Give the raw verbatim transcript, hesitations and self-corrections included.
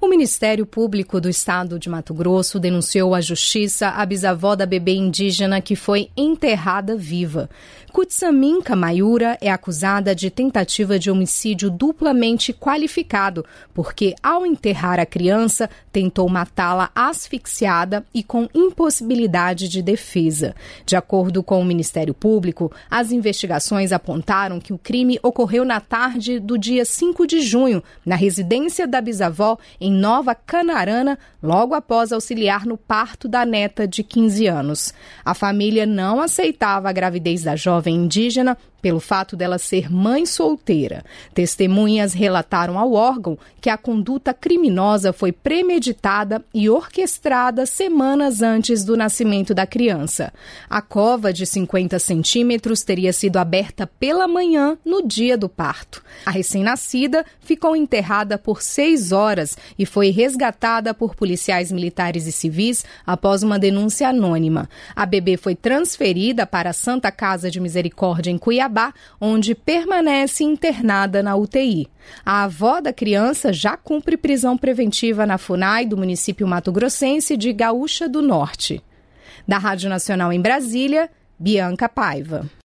O Ministério Público do Estado de Mato Grosso denunciou à Justiça a bisavó da bebê indígena que foi enterrada viva. Kutsaminka Mayura é acusada de tentativa de homicídio duplamente qualificado, porque, ao enterrar a criança, tentou matá-la asfixiada e com impossibilidade de defesa. De acordo com o Ministério Público, as investigações apontaram que o crime ocorreu na tarde do dia cinco de junho, na residência da bisavó, em Nova Canarana, logo após auxiliar no parto da neta de quinze anos. A família não aceitava a gravidez da jovem indígena pelo fato dela ser mãe solteira. Testemunhas relataram ao órgão que a conduta criminosa foi premeditada e orquestrada semanas antes do nascimento da criança. A cova de cinquenta centímetros teria sido aberta pela manhã no dia do parto. A recém-nascida ficou enterrada por seis horas e foi resgatada por policiais militares e civis após uma denúncia anônima. A bebê foi transferida para a Santa Casa de Misericórdia em Cuiabá, onde permanece internada na U T I. A avó da criança já cumpre prisão preventiva na FUNAI do município mato-grossense de Gaúcha do Norte. Da Rádio Nacional em Brasília, Bianca Paiva.